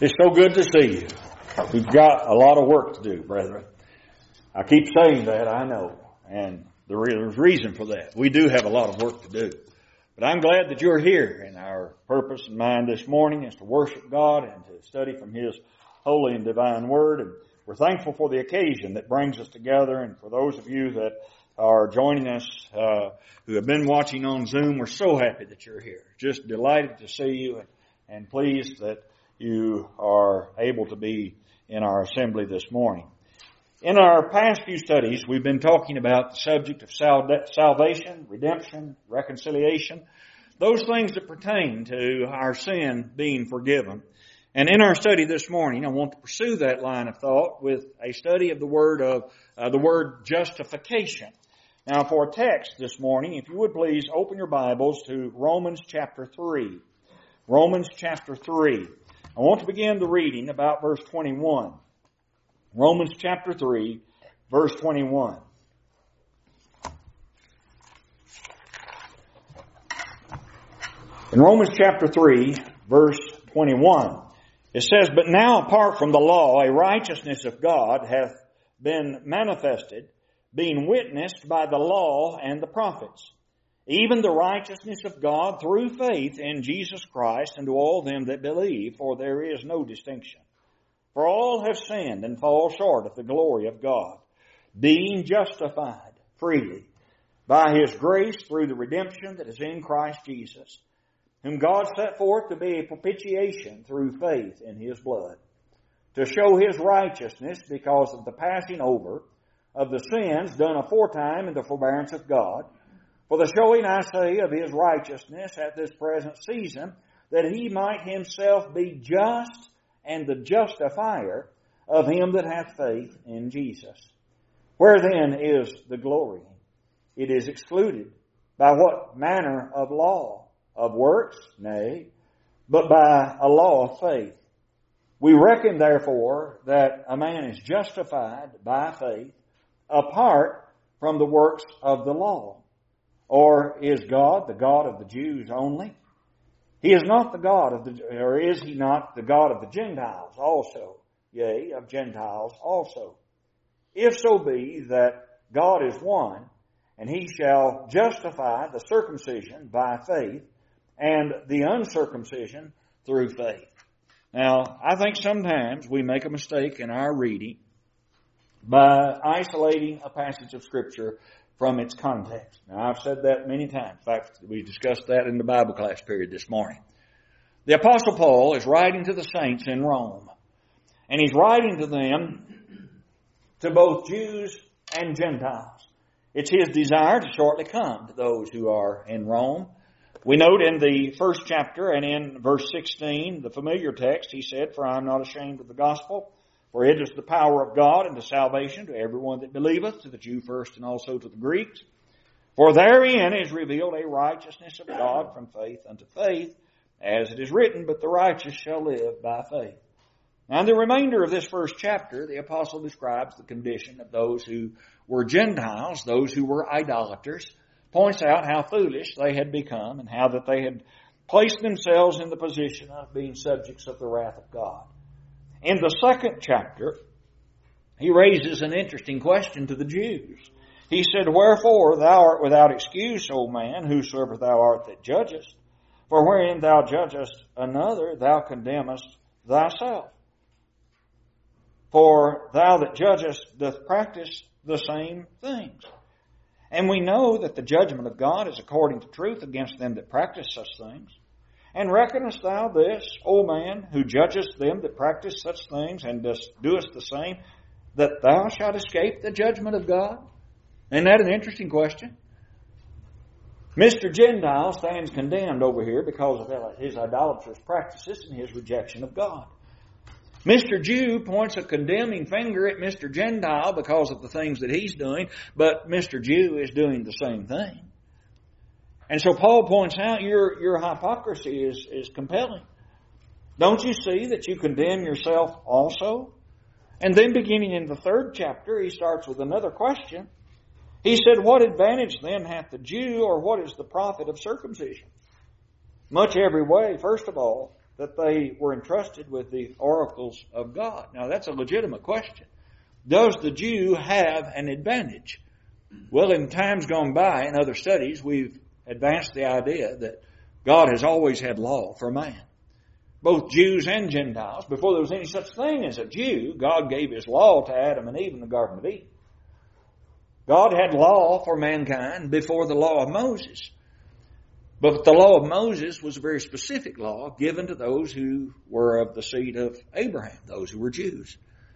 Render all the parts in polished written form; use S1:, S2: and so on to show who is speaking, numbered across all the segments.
S1: It's so good to see you. We've got a lot of work to do, brethren. I keep saying that, I know, and there's reason for that. We do have a lot of work to do. But I'm glad that you're here, and our purpose and mind this morning is to worship God and to study from His holy and divine Word. And we're thankful for the occasion that brings us together, and for those of you that are joining us who have been watching on Zoom, we're so happy that you're here. Just delighted to see you and pleased that you are able to be in our assembly this morning. In our past few studies, we've been talking about the subject of salvation, redemption, reconciliation, those things that pertain to our sin being forgiven. And in our study this morning, I want to pursue that line of thought with a study of the word justification. Now, for a text this morning, if you would please open your Bibles to Romans chapter 3. Romans chapter 3. I want to begin the reading about verse 21. Romans chapter 3, verse 21. In Romans chapter 3, verse 21, it says, "But now apart from the law, a righteousness of God hath been manifested, being witnessed by the law and the prophets, even the righteousness of God through faith in Jesus Christ unto all them that believe, for there is no distinction. For all have sinned and fall short of the glory of God, being justified freely by His grace through the redemption that is in Christ Jesus, whom God set forth to be a propitiation through faith in His blood, to show His righteousness because of the passing over of the sins done aforetime in the forbearance of God, for the showing, I say, of His righteousness at this present season, that He might Himself be just and the justifier of him that hath faith in Jesus. Where then is the glory? It is excluded. By what manner of law? Of works? Nay, but by a law of faith. We reckon therefore that a man is justified by faith apart from the works of the law. Or is God the God of the Jews only? He is not the God of or is He not the God of the Gentiles also? Yea, of Gentiles also. If so be that God is one, and He shall justify the circumcision by faith, and the uncircumcision through faith. Now, I think sometimes we make a mistake in our reading by isolating a passage of Scripture from its context. Now, I've said that many times. In fact, we discussed that in the Bible class period this morning. The Apostle Paul is writing to the saints in Rome. And he's writing to them, to both Jews and Gentiles. It's his desire to shortly come to those who are in Rome. We note in the first chapter and in verse 16, the familiar text, he said, "For I am not ashamed of the gospel, for it is the power of God unto salvation to everyone that believeth, to the Jew first and also to the Greeks. For therein is revealed a righteousness of God from faith unto faith, as it is written, but the righteous shall live by faith." Now in the remainder of this first chapter, the apostle describes the condition of those who were Gentiles, those who were idolaters, points out how foolish they had become and how that they had placed themselves in the position of being subjects of the wrath of God. In the second chapter, he raises an interesting question to the Jews. He said, "Wherefore thou art without excuse, O man, whosoever thou art that judgest. For wherein thou judgest another, thou condemnest thyself. For thou that judgest doth practice the same things. And we know that the judgment of God is according to truth against them that practice such things. And reckonest thou this, O man, who judgest them that practice such things, and doest the same, that thou shalt escape the judgment of God?" Isn't that an interesting question? Mr. Gentile stands condemned over here because of his idolatrous practices and his rejection of God. Mr. Jew points a condemning finger at Mr. Gentile because of the things that he's doing, but Mr. Jew is doing the same thing. And so Paul points out your hypocrisy is compelling. Don't you see that you condemn yourself also? And then beginning in the third chapter, he starts with another question. He said, "What advantage then hath the Jew, or what is the profit of circumcision? Much every way. First of all, that they were entrusted with the oracles of God? Now that's a legitimate question. Does the Jew have an advantage? Well, in times gone by, in other studies, we've advanced the idea that God has always had law for man. Both Jews and Gentiles. Before there was any such thing as a Jew, God gave His law to Adam and Eve in the Garden of Eden. God had law for mankind before the law of Moses. But the law of Moses was a very specific law given to those who were of the seed of Abraham, those who were Jews.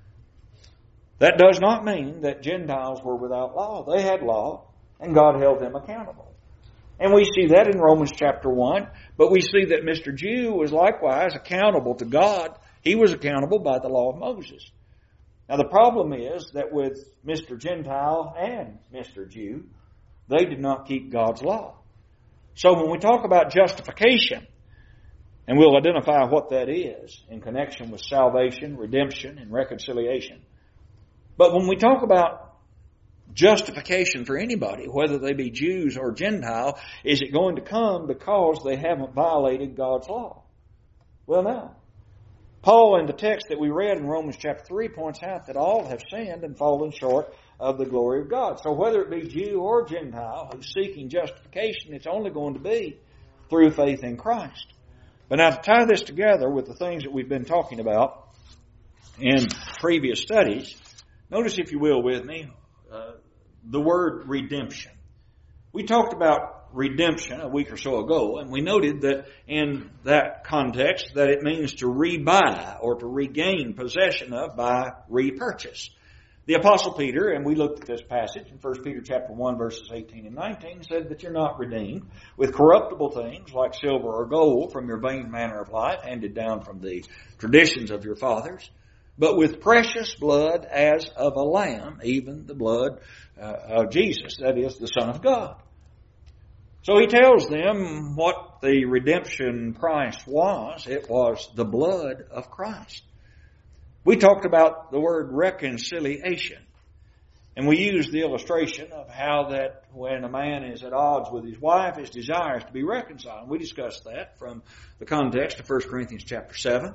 S1: That does not mean that Gentiles were without law. They had law, and God held them accountable. And we see that in Romans chapter 1, but we see that Mr. Jew was likewise accountable to God. He was accountable by the law of Moses. Now the problem is that with Mr. Gentile and Mr. Jew, they did not keep God's law. So when we talk about justification, and we'll identify what that is in connection with salvation, redemption, and reconciliation. But when we talk about justification for anybody, whether they be Jews or Gentile, is it going to come because they haven't violated God's law? Well, no. Paul, in the text that we read in Romans chapter 3, points out that all have sinned and fallen short of the glory of God. So whether it be Jew or Gentile who's seeking justification, it's only going to be through faith in Christ. But now to tie this together with the things that we've been talking about in previous studies, notice, if you will, with me, the word redemption. We talked about redemption a week or so ago, and we noted that in that context that it means to rebuy or to regain possession of by repurchase. The Apostle Peter, and we looked at this passage in 1 Peter chapter 1, verses 18 and 19, said that you're not redeemed with corruptible things like silver or gold from your vain manner of life handed down from the traditions of your fathers, but with precious blood as of a lamb, even the blood of Jesus, that is, the Son of God. So he tells them what the redemption price was. It was the blood of Christ. We talked about the word reconciliation. And we used the illustration of how that when a man is at odds with his wife, his desire is to be reconciled. We discussed that from the context of 1 Corinthians chapter 7.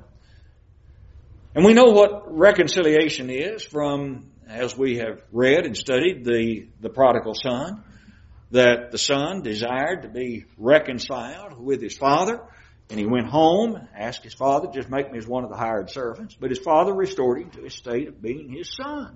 S1: And we know what reconciliation is from, as we have read and studied, the prodigal son, that the son desired to be reconciled with his father. And he went home, asked his father, just make me as one of the hired servants. But his father restored him to his state of being his son.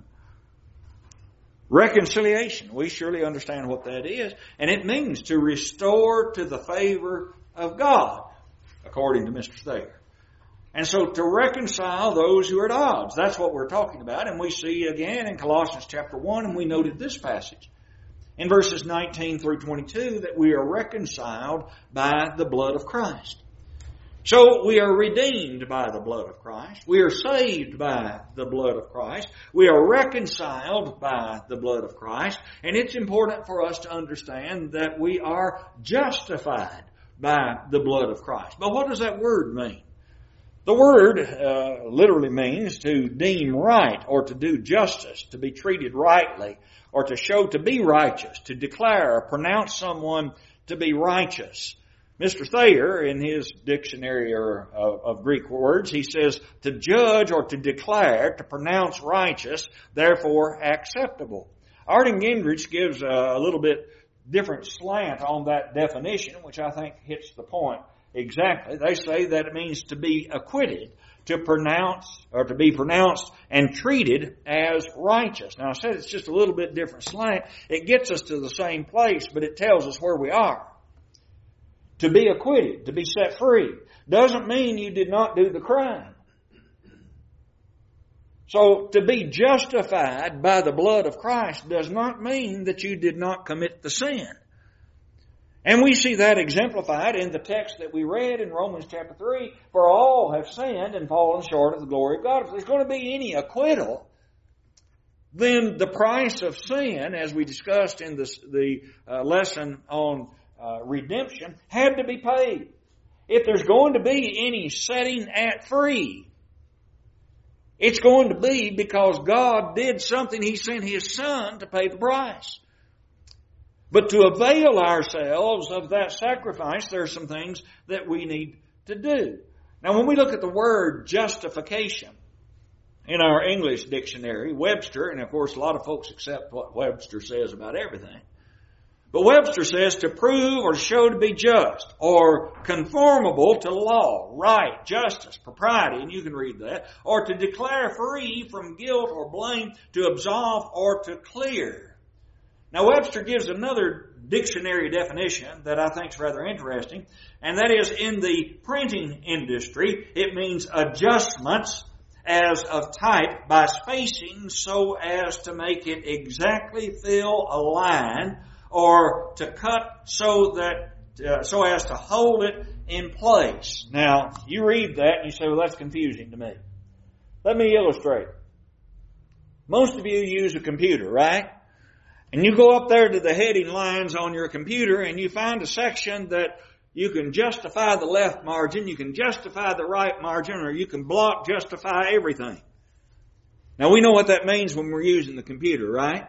S1: Reconciliation. We surely understand what that is. And it means to restore to the favor of God, according to Mr. Thayer. And so to reconcile those who are at odds. That's what we're talking about. And we see again in Colossians chapter 1, and we noted this passage in verses 19 through 22, that we are reconciled by the blood of Christ. So we are redeemed by the blood of Christ. We are saved by the blood of Christ. We are reconciled by the blood of Christ. And it's important for us to understand that we are justified by the blood of Christ. But what does that word mean? The word literally means to deem right or to do justice, to be treated rightly, or to show to be righteous, to declare or pronounce someone to be righteous. Mr. Thayer, in his dictionary of Greek words, he says to judge or to declare, to pronounce righteous, therefore acceptable. Arden Gingrich gives a little bit different slant on that definition, which I think hits the point exactly. They say that it means to be acquitted, to pronounce or to be pronounced and treated as righteous. Now I said it's just a little bit different slant. It gets us to the same place, but it tells us where we are. To be acquitted, to be set free, doesn't mean you did not do the crime. So to be justified by the blood of Christ does not mean that you did not commit the sin. And we see that exemplified in the text that we read in Romans chapter 3, for all have sinned and fallen short of the glory of God. If there's going to be any acquittal, then the price of sin, as we discussed in the lesson on redemption, had to be paid. If there's going to be any setting at free, it's going to be because God did something. He sent His Son to pay the price. But to avail ourselves of that sacrifice, there are some things that we need to do. Now when we look at the word justification in our English dictionary, Webster, and of course a lot of folks accept what Webster says about everything, but Webster says to prove or show to be just or conformable to law, right, justice, propriety, and you can read that, or to declare free from guilt or blame, to absolve or to clear. Now Webster gives another dictionary definition that I think is rather interesting, and that is in the printing industry, it means adjustments as of type by spacing so as to make it exactly fill a line, or to cut so as to hold it in place. Now, you read that and you say, well, that's confusing to me. Let me illustrate. Most of you use a computer, right? And you go up there to the heading lines on your computer and you find a section that you can justify the left margin, you can justify the right margin, or you can block, justify everything. Now, we know what that means when we're using the computer, right?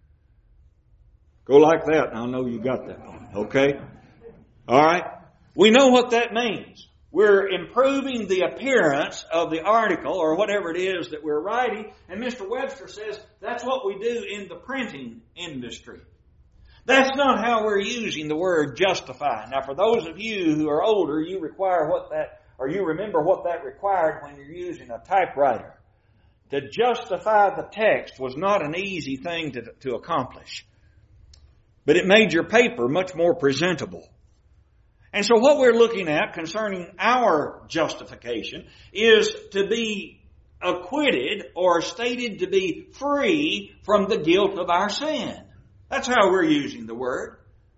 S1: Go like that, and I'll know you got that one. Okay? All right? We know what that means. We're improving the appearance of the article or whatever it is that we're writing, and Mr. Webster says that's what we do in the printing industry. That's not how we're using the word justify. Now, for those of you who are older, you remember what that required when you're using a typewriter. To justify the text was not an easy thing to accomplish. But it made your paper much more presentable. And so what we're looking at concerning our justification is to be acquitted or stated to be free from the guilt of our sin. That's how we're using the word.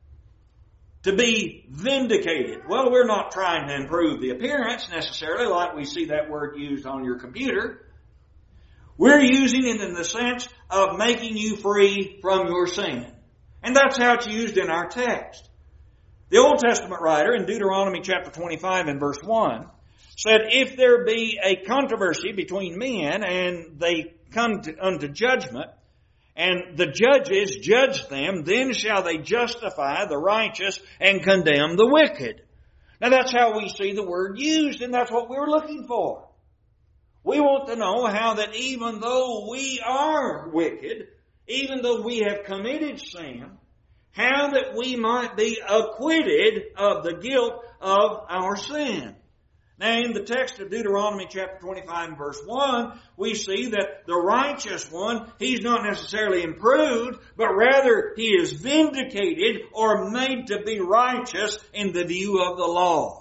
S1: To be vindicated. Well, we're not trying to improve the appearance necessarily like we see that word used on your computer. We're using it in the sense of making you free from your sin. And that's how it's used in our text. The Old Testament writer in Deuteronomy chapter 25 and verse 1 said, if there be a controversy between men and they come unto judgment, and the judges judge them, then shall they justify the righteous and condemn the wicked. Now that's how we see the word used, and that's what we're looking for. We want to know how that even though we are wicked, even though we have committed sin, how that we might be acquitted of the guilt of our sin. Now in the text of Deuteronomy chapter 25 and verse 1, we see that the righteous one, he's not necessarily improved, but rather he is vindicated or made to be righteous in the view of the law.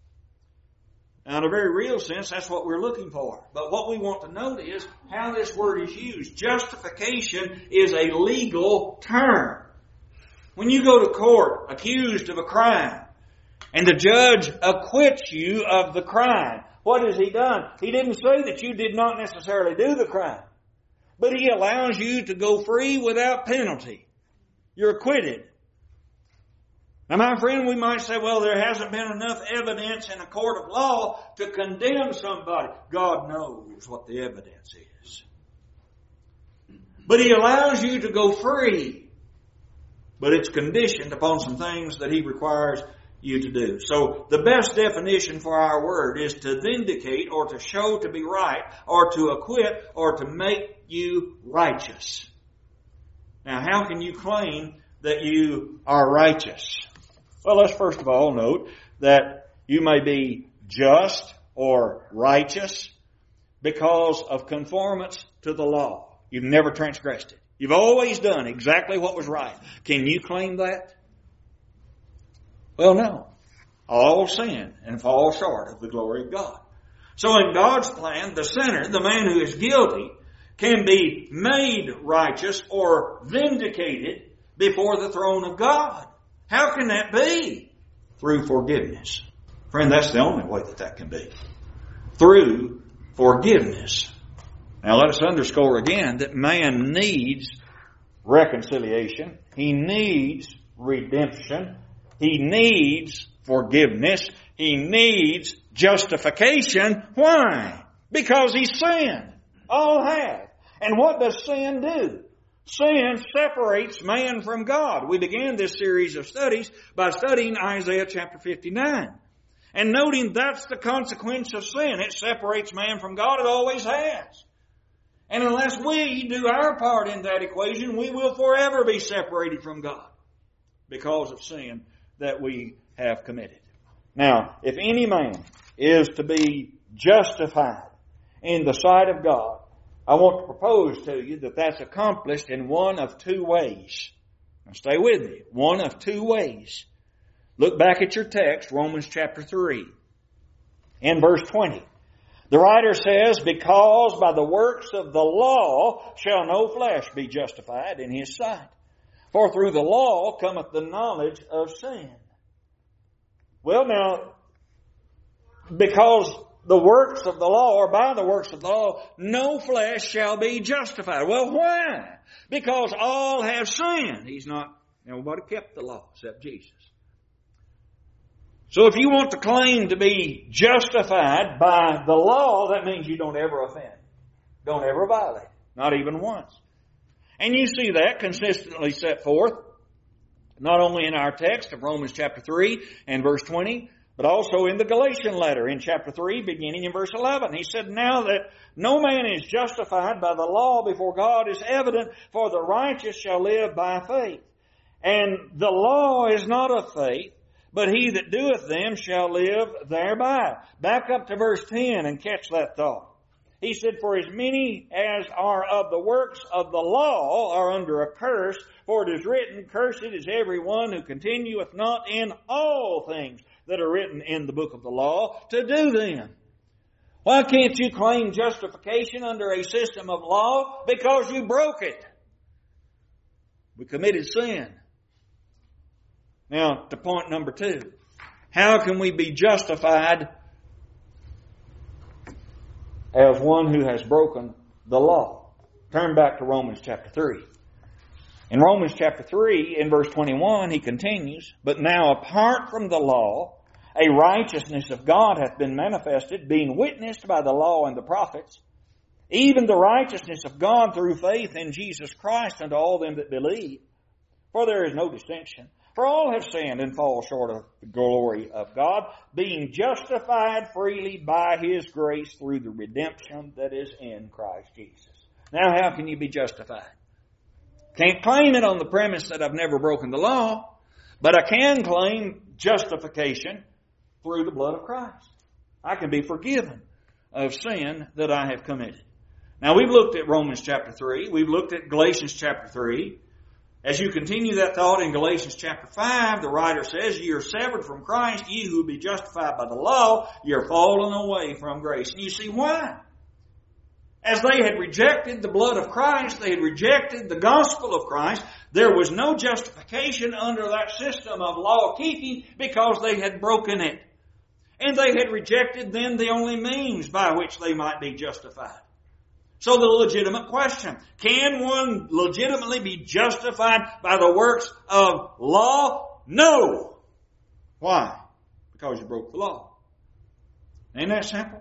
S1: Now in a very real sense, that's what we're looking for. But what we want to note is how this word is used. Justification is a legal term. When you go to court accused of a crime, and the judge acquits you of the crime, what has he done? He didn't say that you did not necessarily do the crime, but he allows you to go free without penalty. You're acquitted. Now, my friend, we might say, well, there hasn't been enough evidence in a court of law to condemn somebody. God knows what the evidence is. But he allows you to go free. But it's conditioned upon some things that he requires you to do. So the best definition for our word is to vindicate or to show to be right or to acquit or to make you righteous. Now, how can you claim that you are righteous? Well, let's first of all note that you may be just or righteous because of conformance to the law. You've never transgressed it. You've always done exactly what was right. Can you claim that? Well, no. All sin and fall short of the glory of God. So in God's plan, the sinner, the man who is guilty, can be made righteous or vindicated before the throne of God. How can that be? Through forgiveness. Friend, that's the only way that can be. Through forgiveness. Now let us underscore again that man needs reconciliation. He needs redemption. He needs forgiveness. He needs justification. Why? Because he sinned. All have. And what does sin do? Sin separates man from God. We began this series of studies by studying Isaiah chapter 59. And noting that's the consequence of sin. It separates man from God. It always has. And unless we do our part in that equation, we will forever be separated from God because of sin that we have committed. Now, if any man is to be justified in the sight of God, I want to propose to you that that's accomplished in one of two ways. Now stay with me. One of two ways. Look back at your text, Romans chapter 3, in verse 20. The writer says, because by the works of the law shall no flesh be justified in his sight. For through the law cometh the knowledge of sin. Well now, because the works of the law, or by the works of the law, no flesh shall be justified. Well, why? Because all have sinned. Nobody kept the law except Jesus. So if you want to claim to be justified by the law, that means you don't ever offend. Don't ever violate. Not even once. And you see that consistently set forth, not only in our text of Romans chapter 3 and verse 20, but also in the Galatian letter in chapter 3, beginning in verse 11. He said, now that no man is justified by the law before God is evident, for the righteous shall live by faith. And the law is not of faith, but he that doeth them shall live thereby. Back up to verse 10 and catch that thought. He said, for as many as are of the works of the law are under a curse, for it is written, cursed is every one who continueth not in all things that are written in the book of the law to do them. Why can't you claim justification under a system of law? Because you broke it. We committed sin. Now, to point number 2. How can we be justified as one who has broken the law? Turn back to Romans chapter 3. In Romans chapter 3, in verse 21, he continues, but now apart from the law, a righteousness of God hath been manifested, being witnessed by the law and the prophets, even the righteousness of God through faith in Jesus Christ unto all them that believe. For there is no distinction. For all have sinned and fall short of the glory of God, being justified freely by His grace through the redemption that is in Christ Jesus. Now how can you be justified? Can't claim it on the premise that I've never broken the law, but I can claim justification through the blood of Christ. I can be forgiven of sin that I have committed. Now we've looked at Romans chapter 3. We've looked at Galatians chapter 3. As you continue that thought in Galatians chapter 5, the writer says, ye are severed from Christ, ye who be justified by the law, ye are fallen away from grace. And you see why? As they had rejected the blood of Christ, they had rejected the gospel of Christ, there was no justification under that system of law keeping because they had broken it. And they had rejected then the only means by which they might be justified. So the legitimate question, can one legitimately be justified by the works of law? No. Why? Because you broke the law. Ain't that simple?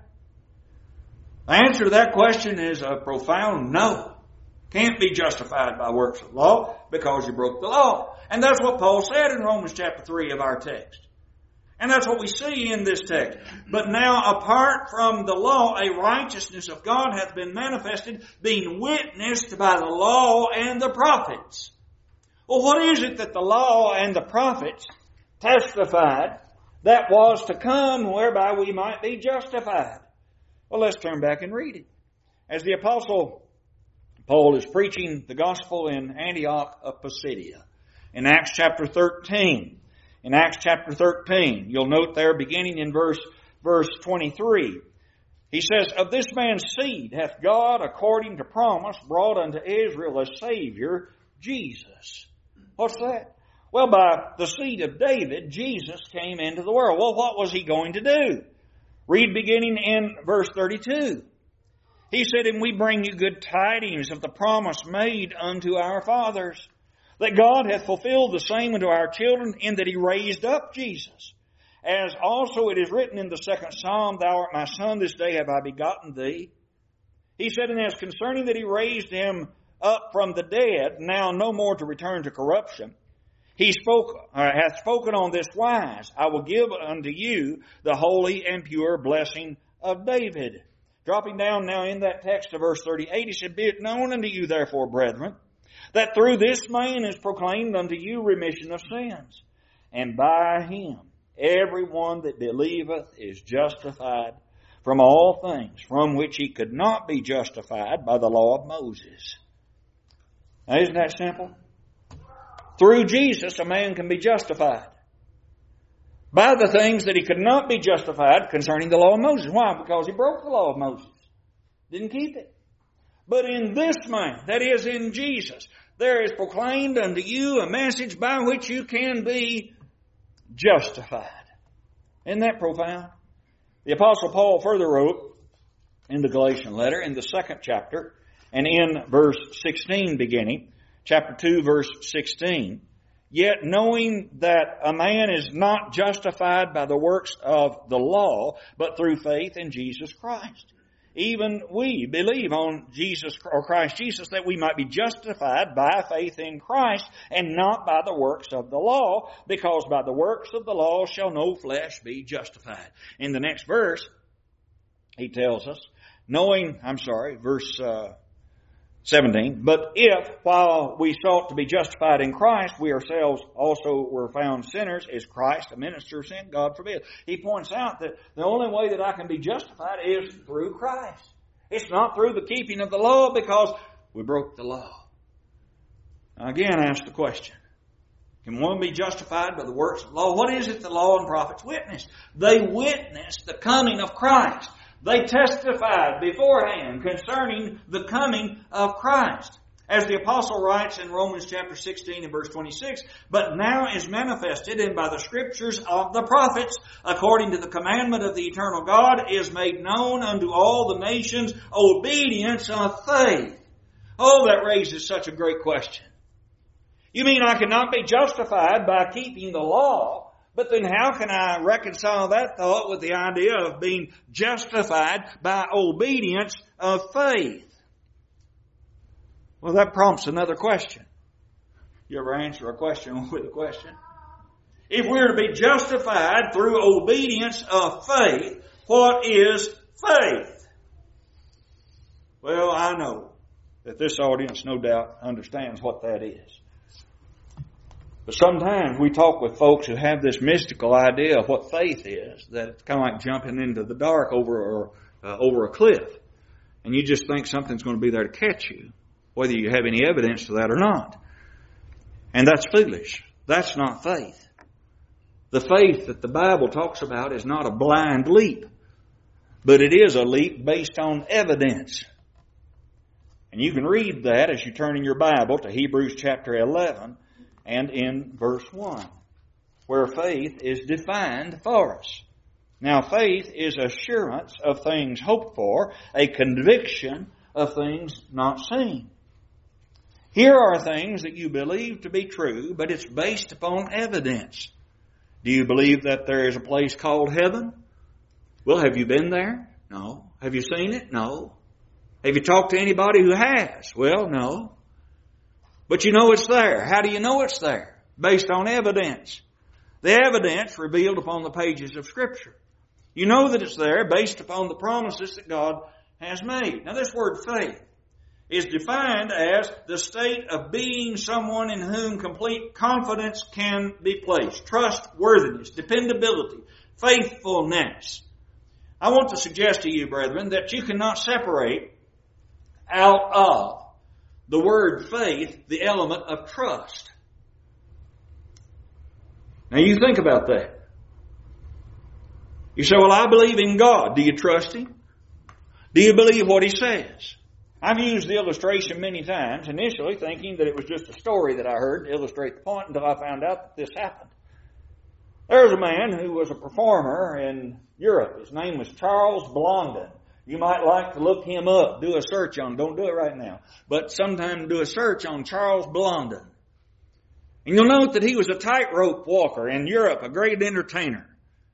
S1: The answer to that question is a profound no. Can't be justified by works of law because you broke the law. And that's what Paul said in Romans chapter 3 of our text. And that's what we see in this text. But now, apart from the law, a righteousness of God hath been manifested, being witnessed by the law and the prophets. Well, what is it that the law and the prophets testified that was to come whereby we might be justified? Well, let's turn back and read it. As the Apostle Paul is preaching the gospel in Antioch of Pisidia, in Acts chapter 13, in Acts chapter 13, you'll note there beginning in verse 23, he says, of this man's seed hath God, according to promise, brought unto Israel a Savior, Jesus. What's that? Well, by the seed of David, Jesus came into the world. Well, what was He going to do? Read beginning in verse 32. He said, and we bring you good tidings of the promise made unto our fathers, that God hath fulfilled the same unto our children, in that He raised up Jesus. As also it is written in the second Psalm, thou art my son, this day have I begotten thee. He said, and as concerning that He raised Him up from the dead, now no more to return to corruption, He hath spoken on this wise, I will give unto you the holy and pure blessing of David. Dropping down now in that text to verse 38, he said, Be it known unto you therefore, brethren, that through this man is proclaimed unto you remission of sins. And by him every one that believeth is justified from all things, from which he could not be justified by the law of Moses. Now, isn't that simple? Through Jesus, a man can be justified by the things that he could not be justified concerning the law of Moses. Why? Because he broke the law of Moses. Didn't keep it. But in this man, that is in Jesus, there is proclaimed unto you a message by which you can be justified. Isn't that profound? The Apostle Paul further wrote in the Galatian letter, in the 2nd chapter, and in verse 16 beginning, chapter 2, verse 16, Yet knowing that a man is not justified by the works of the law, but through faith in Jesus Christ. Even we believe on Jesus or Christ Jesus that we might be justified by faith in Christ and not by the works of the law, because by the works of the law shall no flesh be justified. In the next verse, he tells us, verse 17, But if, while we sought to be justified in Christ, we ourselves also were found sinners, is Christ a minister of sin? God forbid. He points out that the only way that I can be justified is through Christ. It's not through the keeping of the law, because we broke the law. Now again, I ask the question, can one be justified by the works of the law? What is it the law and prophets witnessed? They witnessed the coming of Christ. They testified beforehand concerning the coming of Christ. As the apostle writes in Romans chapter 16 and verse 26, But now is manifested, and by the scriptures of the prophets, according to the commandment of the eternal God, is made known unto all the nations obedience of faith. Oh, that raises such a great question. You mean I cannot be justified by keeping the law? But then how can I reconcile that thought with the idea of being justified by obedience of faith? Well, that prompts another question. You ever answer a question with a question? If we're to be justified through obedience of faith, what is faith? Well, I know that this audience no doubt understands what that is. But sometimes we talk with folks who have this mystical idea of what faith is, that it's kind of like jumping into the dark over a cliff. And you just think something's going to be there to catch you, whether you have any evidence to that or not. And that's foolish. That's not faith. The faith that the Bible talks about is not a blind leap, but it is a leap based on evidence. And you can read that as you turn in your Bible to Hebrews chapter 11, and in verse 1, where faith is defined for us. Now, faith is assurance of things hoped for, a conviction of things not seen. Here are things that you believe to be true, but it's based upon evidence. Do you believe that there is a place called heaven? Well, have you been there? No. Have you seen it? No. Have you talked to anybody who has? Well, no. But you know it's there. How do you know it's there? Based on evidence. The evidence revealed upon the pages of Scripture. You know that it's there based upon the promises that God has made. Now this word faith is defined as the state of being someone in whom complete confidence can be placed. Trustworthiness, dependability, faithfulness. I want to suggest to you, brethren, that you cannot separate out of the word faith the element of trust. Now you think about that. You say, well, I believe in God. Do you trust Him? Do you believe what He says? I've used the illustration many times, initially thinking that it was just a story that I heard to illustrate the point, until I found out that this happened. There was a man who was a performer in Europe. His name was Charles Blondin. You might like to look him up, do a search on him. Don't do it right now. But sometime do a search on Charles Blondin. And you'll note that he was a tightrope walker in Europe, a great entertainer.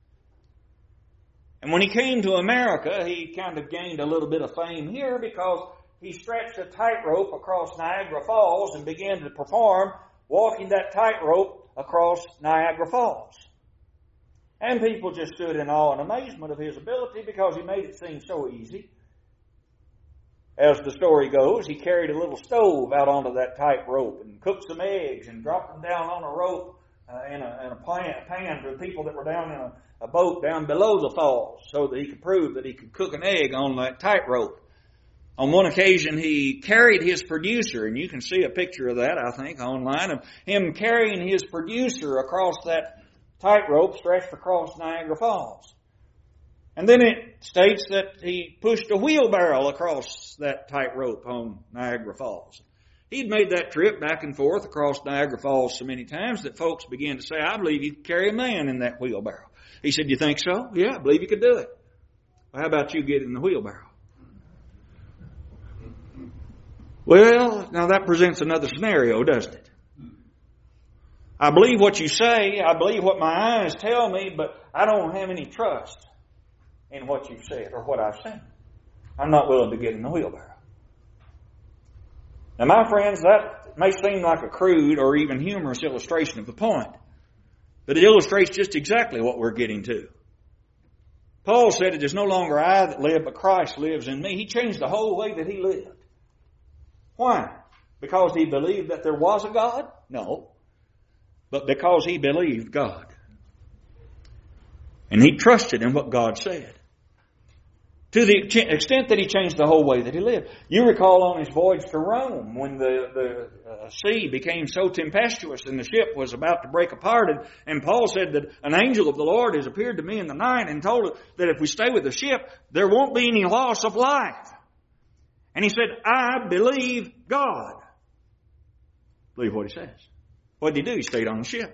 S1: And when he came to America, he kind of gained a little bit of fame here because he stretched a tightrope across Niagara Falls and began to perform walking that tightrope across Niagara Falls. And people just stood in awe and amazement of his ability because he made it seem so easy. As the story goes, he carried a little stove out onto that tightrope and cooked some eggs and dropped them down on a rope in a pan to the people that were down in a boat down below the falls so that he could prove that he could cook an egg on that tightrope. On one occasion, he carried his producer, and you can see a picture of that, I think, online, of him carrying his producer across that tightrope stretched across Niagara Falls. And then it states that he pushed a wheelbarrow across that tightrope on Niagara Falls. He'd made that trip back and forth across Niagara Falls so many times that folks began to say, I believe you could carry a man in that wheelbarrow. He said, you think so? Yeah, I believe you could do it. Well, how about you get in the wheelbarrow? Well, now that presents another scenario, doesn't it? I believe what you say, I believe what my eyes tell me, but I don't have any trust in what you've said or what I've seen. I'm not willing to get in the wheelbarrow. Now, my friends, that may seem like a crude or even humorous illustration of the point, but it illustrates just exactly what we're getting to. Paul said, it is no longer I that live, but Christ lives in me. He changed the whole way that he lived. Why? Because he believed that there was a God? No. But because he believed God. And he trusted in what God said. To the extent that he changed the whole way that he lived. You recall on his voyage to Rome when the sea became so tempestuous and the ship was about to break apart. And Paul said that an angel of the Lord has appeared to me in the night and told us that if we stay with the ship, there won't be any loss of life. And he said, I believe God. Believe what he says. What did he do? He stayed on the ship.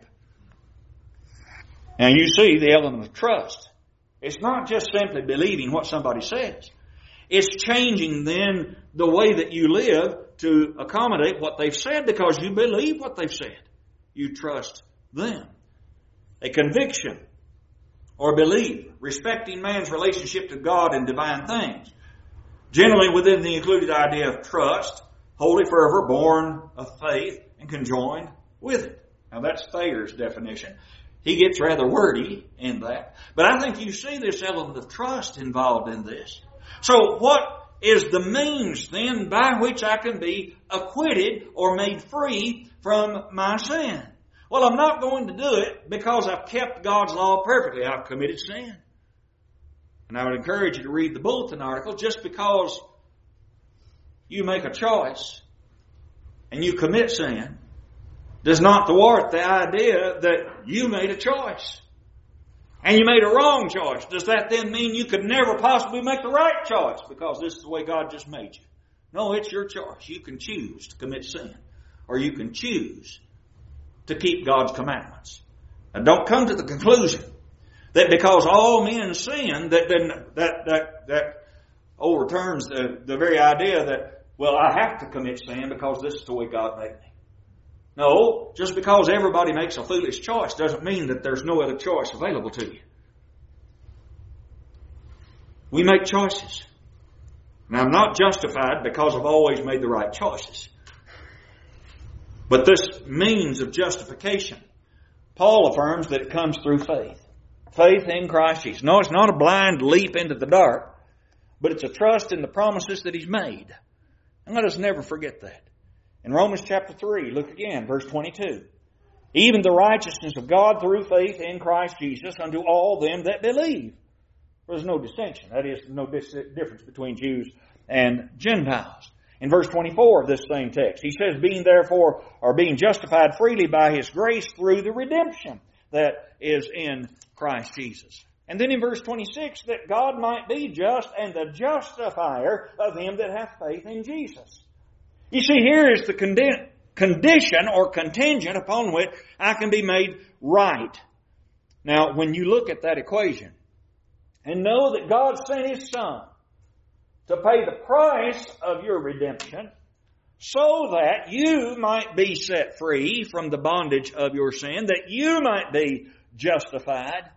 S1: Now you see the element of trust. It's not just simply believing what somebody says. It's changing then the way that you live to accommodate what they've said because you believe what they've said. You trust them. A conviction or belief respecting man's relationship to God and divine things. Generally within the included idea of trust, holy fervor born of faith and conjoined with it. Now that's Thayer's definition. He gets rather wordy in that. But I think you see this element of trust involved in this. So what is the means then by which I can be acquitted or made free from my sin? Well, I'm not going to do it because I've kept God's law perfectly. I've committed sin. And I would encourage you to read the bulletin article. Just because you make a choice and you commit sin does not thwart the idea that you made a choice. And you made a wrong choice. Does that then mean you could never possibly make the right choice because this is the way God just made you? No, it's your choice. You can choose to commit sin. Or you can choose to keep God's commandments. Now don't come to the conclusion that because all men sin, that overturns the very idea that, well, I have to commit sin because this is the way God made me. No, just because everybody makes a foolish choice doesn't mean that there's no other choice available to you. We make choices. And I'm not justified because I've always made the right choices. But this means of justification, Paul affirms that it comes through faith. Faith in Christ Jesus. No, it's not a blind leap into the dark, but it's a trust in the promises that He's made. And let us never forget that. In Romans chapter 3, look again, verse 22. Even the righteousness of God through faith in Christ Jesus unto all them that believe. There's no distinction. That is, no difference between Jews and Gentiles. In verse 24 of this same text, he says, being therefore, or being justified freely by His grace through the redemption that is in Christ Jesus. And then in verse 26, that God might be just and the justifier of him that hath faith in Jesus. You see, here is the condition or contingent upon which I can be made right. Now, when you look at that equation and know that God sent His Son to pay the price of your redemption so that you might be set free from the bondage of your sin, that you might be justified,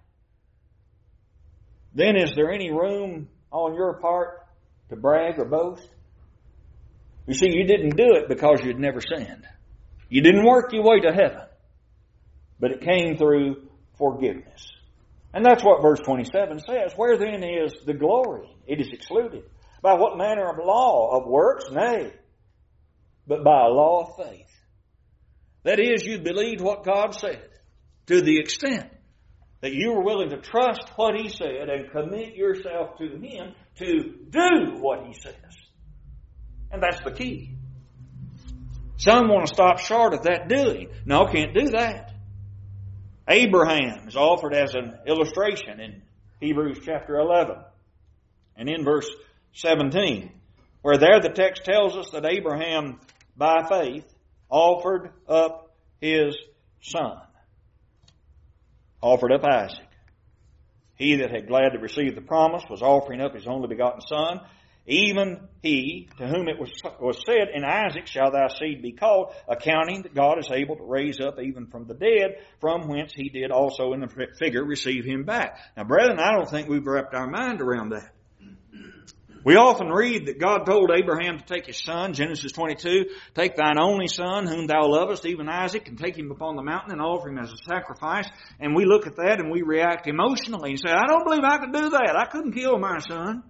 S1: then is there any room on your part to brag or boast? You see, you didn't do it because you'd never sinned. You didn't work your way to heaven, but it came through forgiveness. And that's what verse 27 says. Where then is the glory? It is excluded. By what manner of law? Of works? Nay, but by a law of faith. That is, you believed what God said to the extent that you were willing to trust what He said and commit yourself to Him to do what He says. And that's the key. Some want to stop short of that doing. No, can't do that. Abraham is offered as an illustration in Hebrews chapter 11 and in verse 17, where there the text tells us that Abraham, by faith, offered up his son. Offered up Isaac. He that had gladly received the promise was offering up his only begotten son. Even he to whom it was said, in Isaac shall thy seed be called, accounting that God is able to raise up even from the dead, from whence he did also in the figure receive him back. Now, brethren, I don't think we've wrapped our mind around that. We often read that God told Abraham to take his son, Genesis 22, take thine only son whom thou lovest, even Isaac, and take him upon the mountain and offer him as a sacrifice. And we look at that and we react emotionally and say, I don't believe I could do that. I couldn't kill my son.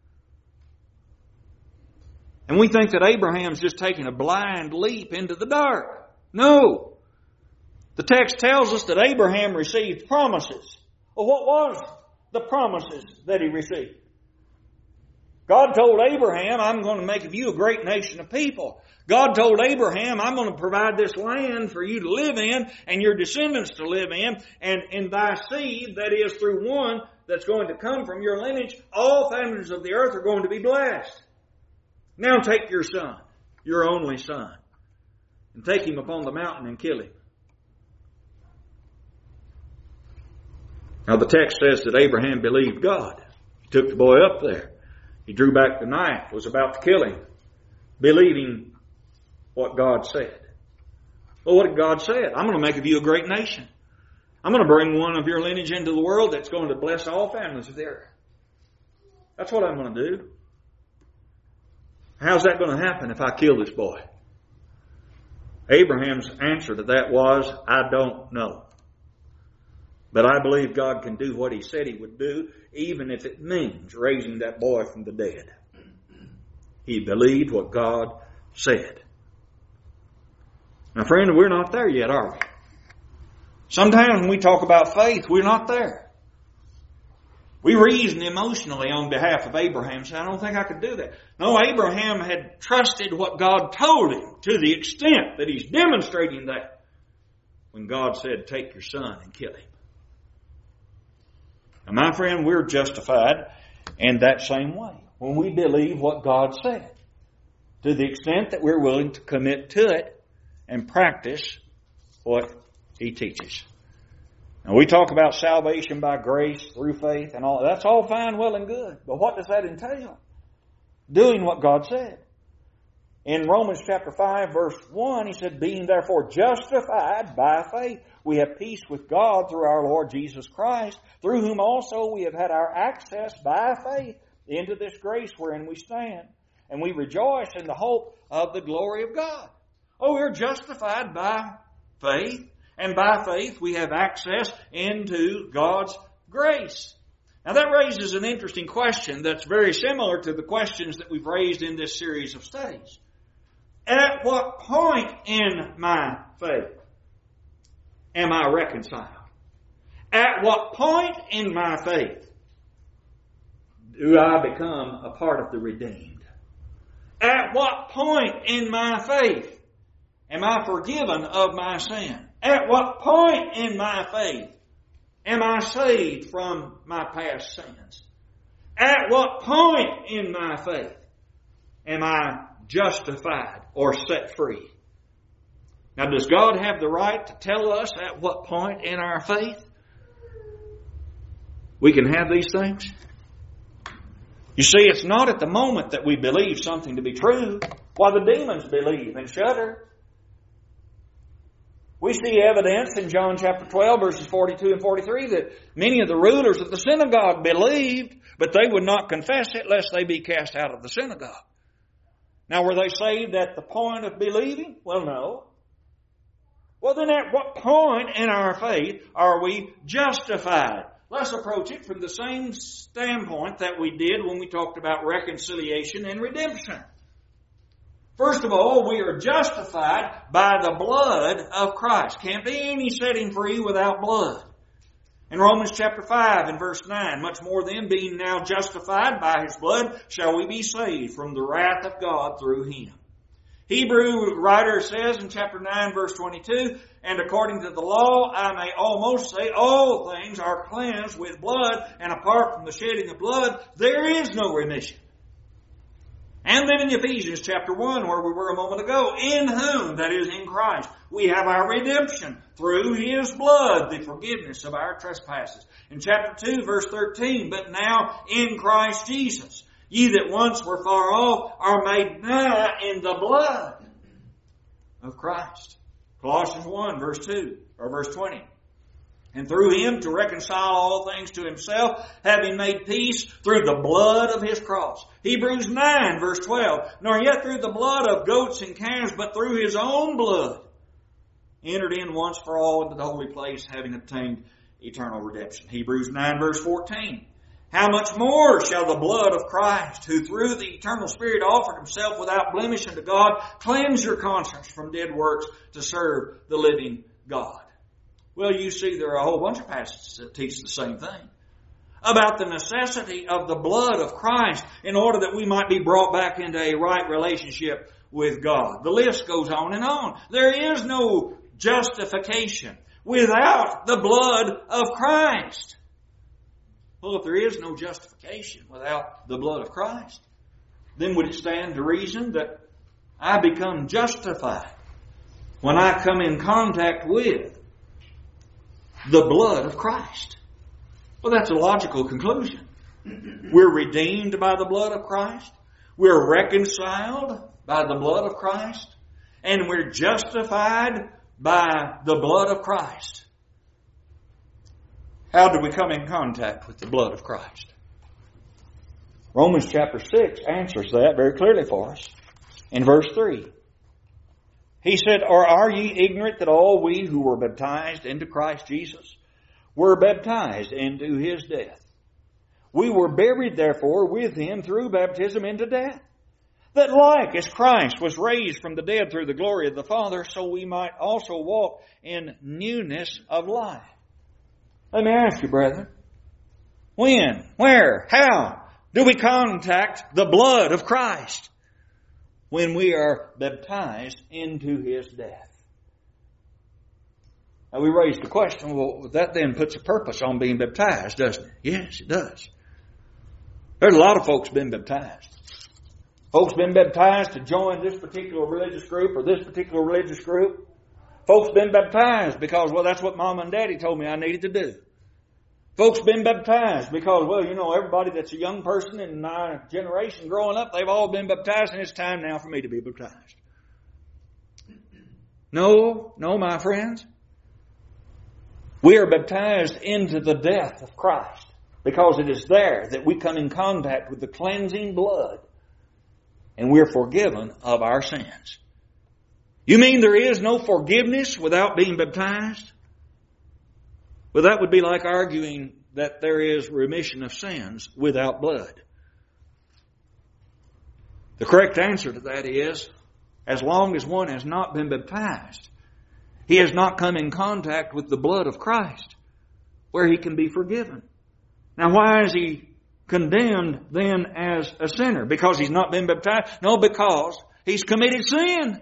S1: And we think that Abraham's just taking a blind leap into the dark. No. The text tells us that Abraham received promises. Well, what was the promises that he received? God told Abraham, I'm going to make of you a great nation of people. God told Abraham, I'm going to provide this land for you to live in and your descendants to live in. And in thy seed, that is through one that's going to come from your lineage, all families of the earth are going to be blessed. Now take your son, your only son, and take him upon the mountain and kill him. Now the text says that Abraham believed God. He took the boy up there. He drew back the knife, was about to kill him, believing what God said. Well, what did God say? I'm going to make of you a great nation. I'm going to bring one of your lineage into the world that's going to bless all families of the earth. That's what I'm going to do. How's that going to happen if I kill this boy? Abraham's answer to that was, I don't know. But I believe God can do what He said He would do, even if it means raising that boy from the dead. He believed what God said. Now, friend, we're not there yet, are we? Sometimes when we talk about faith, we're not there. We reason emotionally on behalf of Abraham and say, I don't think I could do that. No, Abraham had trusted what God told him to the extent that he's demonstrating that when God said, take your son and kill him. Now, my friend, we're justified in that same way when we believe what God said to the extent that we're willing to commit to it and practice what He teaches. Now, we talk about salvation by grace through faith and all. That's all fine, well, and good. But what does that entail? Doing what God said. In Romans chapter 5, verse 1, he said, being therefore justified by faith, we have peace with God through our Lord Jesus Christ, through whom also we have had our access by faith into this grace wherein we stand. And we rejoice in the hope of the glory of God. Oh, we're justified by faith. And by faith, we have access into God's grace. Now, that raises an interesting question that's very similar to the questions that we've raised in this series of studies. At what point in my faith am I reconciled? At what point in my faith do I become a part of the redeemed? At what point in my faith am I forgiven of my sin? At what point in my faith am I saved from my past sins? At what point in my faith am I justified or set free? Now, does God have the right to tell us at what point in our faith we can have these things? You see, it's not at the moment that we believe something to be true. Why, the demons believe and shudder. We see evidence in John chapter 12, verses 42 and 43, that many of the rulers of the synagogue believed, but they would not confess it lest they be cast out of the synagogue. Now, were they saved at the point of believing? Well, no. Well, then at what point in our faith are we justified? Let's approach it from the same standpoint that we did when we talked about reconciliation and redemption. First of all, we are justified by the blood of Christ. Can't be any setting free without blood. In Romans chapter 5 and verse 9, much more then, being now justified by His blood, shall we be saved from the wrath of God through Him. Hebrew writer says in chapter 9 verse 22, and according to the law I may almost say all things are cleansed with blood, and apart from the shedding of blood there is no remission. And then in Ephesians chapter 1, where we were a moment ago, in whom, that is in Christ, we have our redemption through His blood, the forgiveness of our trespasses. In chapter 2 verse 13, but now in Christ Jesus, ye that once were far off are made nigh in the blood of Christ. Colossians 1 verse 2 or verse 20. And through Him to reconcile all things to Himself, having made peace through the blood of His cross. Hebrews 9 verse 12. Nor yet through the blood of goats and calves, but through His own blood, entered in once for all into the holy place, having obtained eternal redemption. Hebrews 9 verse 14. How much more shall the blood of Christ, who through the eternal Spirit offered Himself without blemish unto God, cleanse your conscience from dead works to serve the living God? Well, you see, there are a whole bunch of passages that teach the same thing. About the necessity of the blood of Christ in order that we might be brought back into a right relationship with God. The list goes on and on. There is no justification without the blood of Christ. Well, if there is no justification without the blood of Christ, then would it stand to reason that I become justified when I come in contact with the blood of Christ? Well, that's a logical conclusion. We're redeemed by the blood of Christ. We're reconciled by the blood of Christ. And we're justified by the blood of Christ. How do we come in contact with the blood of Christ? Romans chapter 6 answers that very clearly for us. In verse 3. He said, or are ye ignorant that all we who were baptized into Christ Jesus were baptized into His death? We were buried therefore with Him through baptism into death, that like as Christ was raised from the dead through the glory of the Father, so we might also walk in newness of life. Let me ask you, brethren, when, where, how do we contact the blood of Christ? When we are baptized into His death. Now we raised the question, well, that then puts a purpose on being baptized, doesn't it? Yes, it does. There's a lot of folks been baptized. Folks been baptized to join this particular religious group or this particular religious group. Folks been baptized because, well, that's what Mom and Daddy told me I needed to do. Folks been baptized because, well, you know, everybody that's a young person in my generation growing up, they've all been baptized, and it's time now for me to be baptized. No, my friends. We are baptized into the death of Christ because it is there that we come in contact with the cleansing blood and we're forgiven of our sins. You mean there is no forgiveness without being baptized? Well, that would be like arguing that there is remission of sins without blood. The correct answer to that is, as long as one has not been baptized, he has not come in contact with the blood of Christ, where he can be forgiven. Now, why is he condemned then as a sinner? Because he's not been baptized? No, because he's committed sin.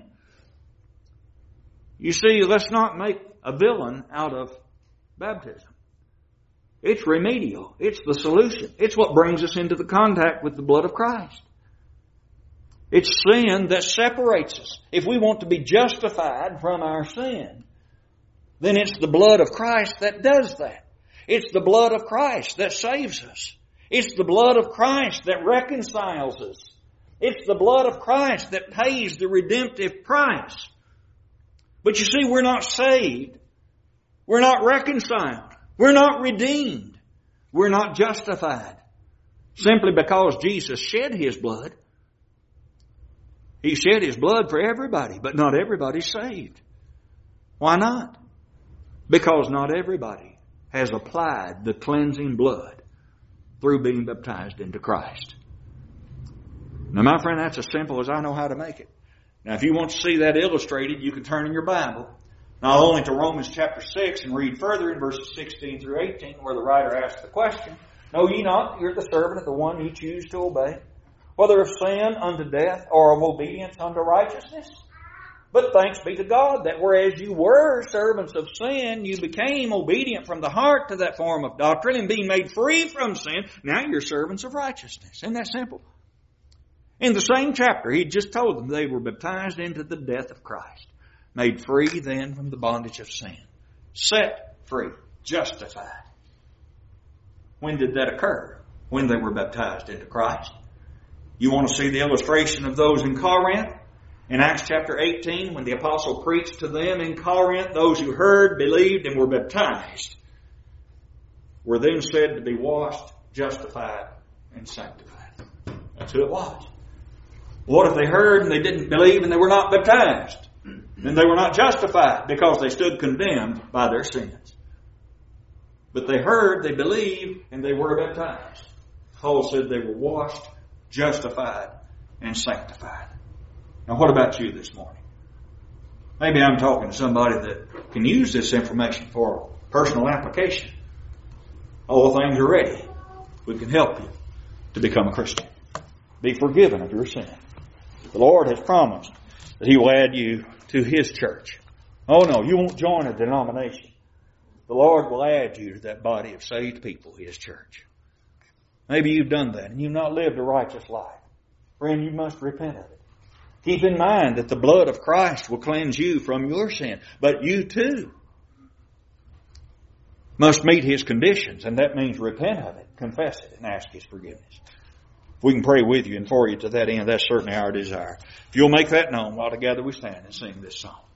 S1: You see, let's not make a villain out of baptism. It's remedial. It's the solution. It's what brings us into the contact with the blood of Christ. It's sin that separates us. If we want to be justified from our sin, then it's the blood of Christ that does that. It's the blood of Christ that saves us. It's the blood of Christ that reconciles us. It's the blood of Christ that pays the redemptive price. But you see, we're not saved. We're not reconciled. We're not redeemed. We're not justified. Simply because Jesus shed His blood. He shed His blood for everybody, but not everybody's saved. Why not? Because not everybody has applied the cleansing blood through being baptized into Christ. Now, my friend, that's as simple as I know how to make it. Now, if you want to see that illustrated, you can turn in your Bible, not only to Romans chapter 6 and read further in verses 16 through 18, where the writer asks the question, "Know ye not that you're the servant of the one you choose to obey, whether of sin unto death or of obedience unto righteousness? But thanks be to God that whereas you were servants of sin, you became obedient from the heart to that form of doctrine, and being made free from sin, now you're servants of righteousness." Isn't that simple? In the same chapter, he just told them they were baptized into the death of Christ. Made free then from the bondage of sin. Set free. Justified. When did that occur? When they were baptized into Christ. You want to see the illustration of those in Corinth? In Acts chapter 18, when the apostle preached to them in Corinth, those who heard, believed, and were baptized were then said to be washed, justified, and sanctified. That's who it was. What if they heard and they didn't believe and they were not baptized? Then they were not justified because they stood condemned by their sins. But they heard, they believed, and they were baptized. Paul said they were washed, justified, and sanctified. Now what about you this morning? Maybe I'm talking to somebody that can use this information for personal application. All things are ready. We can help you to become a Christian. Be forgiven of your sin. The Lord has promised that He will add you to His church. Oh no, you won't join a denomination. The Lord will add you to that body of saved people, His church. Maybe you've done that and you've not lived a righteous life. Friend, you must repent of it. Keep in mind that the blood of Christ will cleanse you from your sin. But you too must meet His conditions, and that means repent of it, confess it, and ask His forgiveness. If we can pray with you and for you to that end, that's certainly our desire. If you'll make that known while together we stand and sing this song.